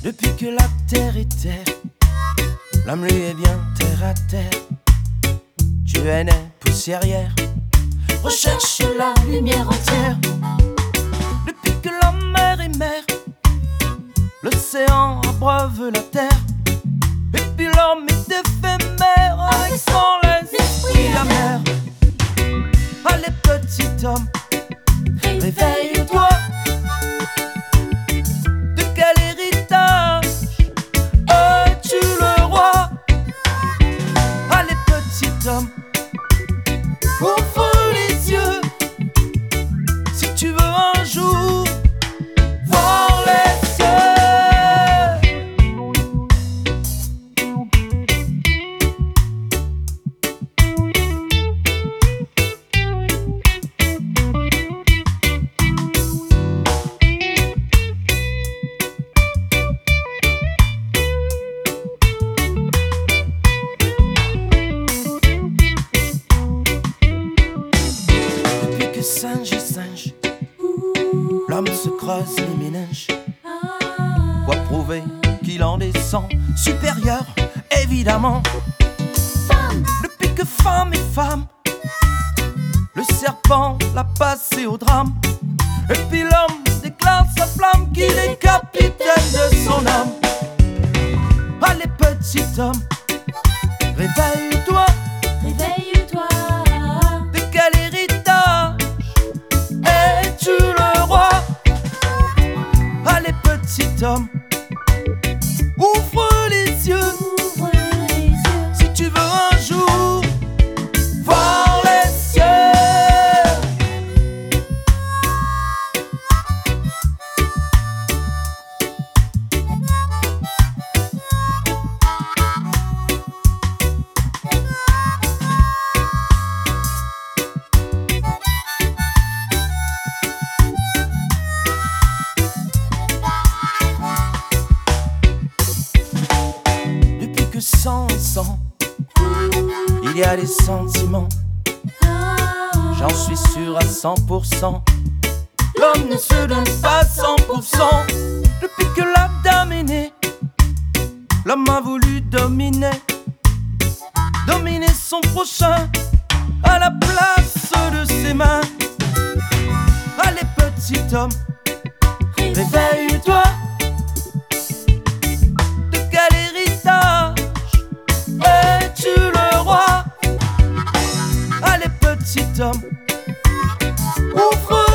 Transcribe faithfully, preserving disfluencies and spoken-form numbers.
Depuis que la terre est terre, l'homme lui est bien terre à terre. Tu es né poussiérière, recherche la lumière entière. Depuis que la mer est mer, l'océan abreuve la terre. Et puis l'homme est éphémère, avec son l'esprit amer. Allez petit homme, réveille-toi. De quel héritage es-tu le roi? Allez petit homme, ouvre les yeux. Si tu veux un jour voir les cieux. Singe et singe, l'homme se creuse les méninges. Pour prouver qu'il en descend supérieur, évidemment. Depuis que femme est femme, le serpent l'a passé au drame. Et puis l'homme déclare sa flamme qu'il est capitaine de son âme. Allez petit homme, réveille-toi. Réveille-toi. De quel héritage es-tu le roi? Allez petit homme, ouvre les yeux. Ouvre les yeux. Si tu veux un jour voir les cieux. Depuis que sang est sang, il y a des sentiments. J'en suis sûr à cent pour cent. L'homme ne se donne pas cent pour cent. Depuis que la dame est née, l'homme a voulu dominer. Dominer son prochain à la place de ses mains. Allez petit homme, réveille-toi. De quel héritage es-tu le roi? Allez petit homme, ouvre